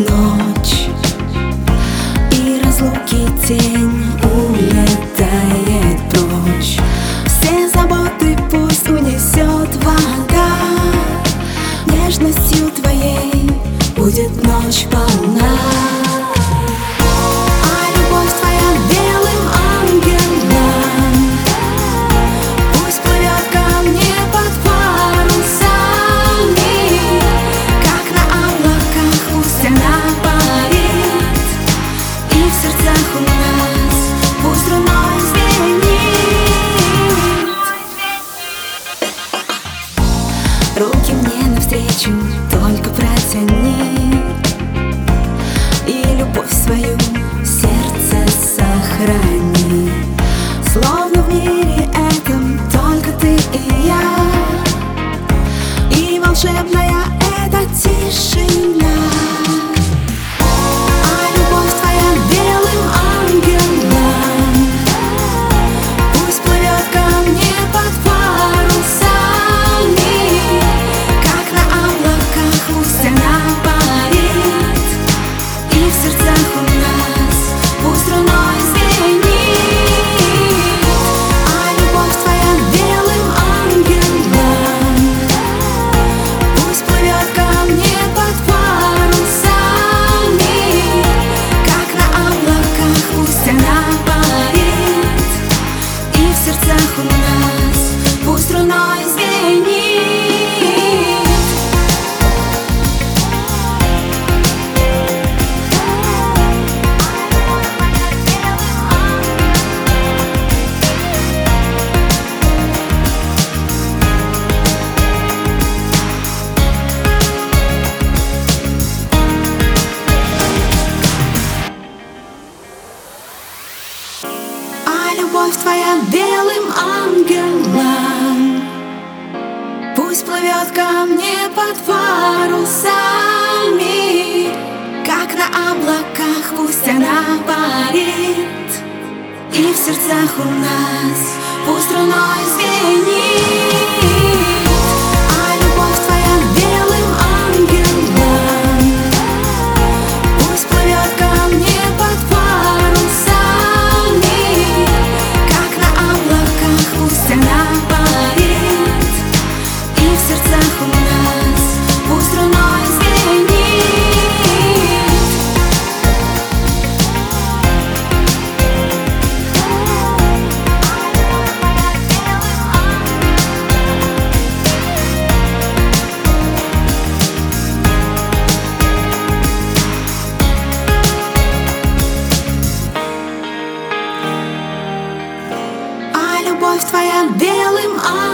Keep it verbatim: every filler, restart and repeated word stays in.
ночь, и разлуки тень улетает прочь. Все заботы пусть унесет вода, нежностью твоей будет ночь полна. Руки мне навстречу только протяни, и любовь свою в сердце сохрани. Словно в мире этом только ты и я, и волшебная эта тишина. А любовь твоя белым ангелом пусть плывет ко мне под парусами. Любовь твоя белым ангелом пусть плывет ко мне под парусами, как на облаках пусть она парит, и в сердцах у нас пусть струной звенит. Любовь твоя белым ангелом